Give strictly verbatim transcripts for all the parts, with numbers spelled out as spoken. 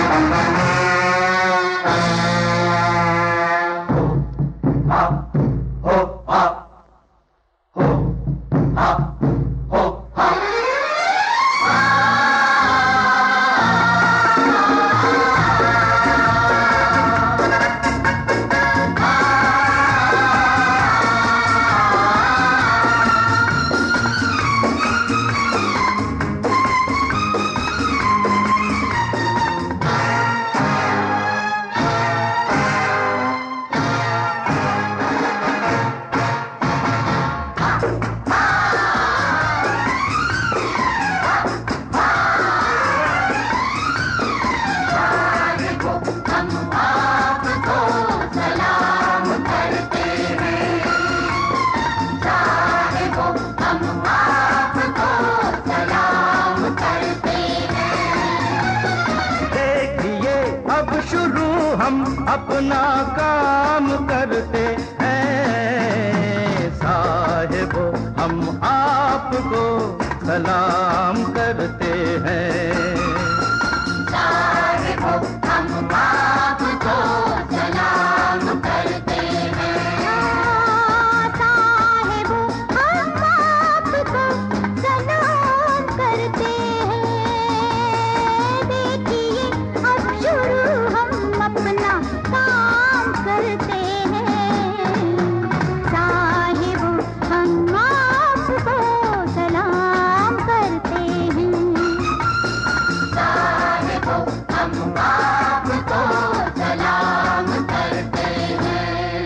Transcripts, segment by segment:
अपना काम करते हैं साहिबो, हम आपको सलाम करते हैं। साहिबो, हम आपको सलाम करते हैं। साहिबो, हम आपको सलाम करते हैं। देखिए अब शुरू हम अपना काम करते हैं। साहिबो, हम आपको सलाम करते हैं। साहिबो, हम आपको सलाम करते हैं।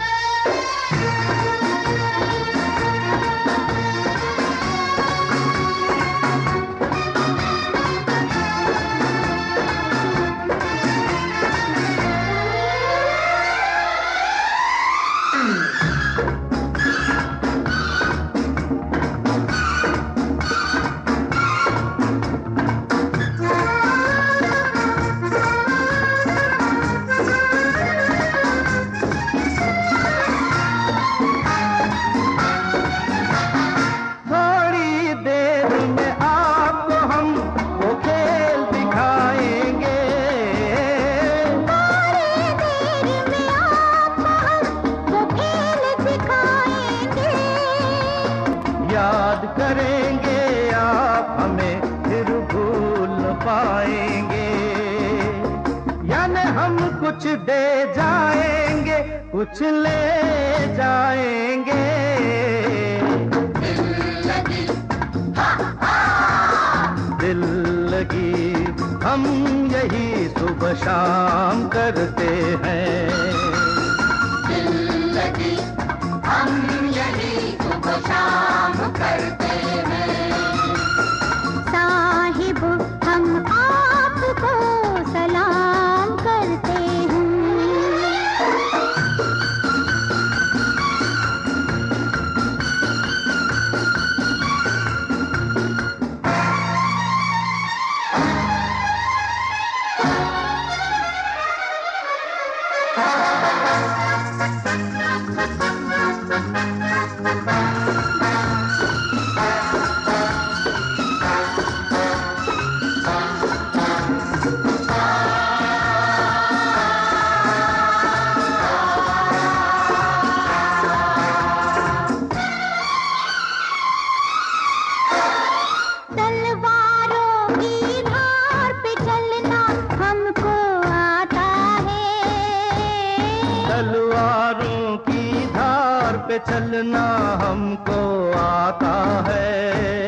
थोड़ी देर में आपको हम वो खेल दिखाएंगे। थोड़ी देर में आपको हम वो खेल दिखाएंगे। याद करेंगे आप हमें फिर भूल न पाएंगे। यानी हम कुछ दे जाएंगे, कुछ ले जाएंगे। दिल लगी हम यही सुबह शाम करते हैं। दिल लगी हम यही सुबह शाम करते हैं। साहिबो, हम आपको सलाम करते हैं। तलवारों की धार पे चलना हमको आता है। तलवारों की धार पे चलना हमको आता है।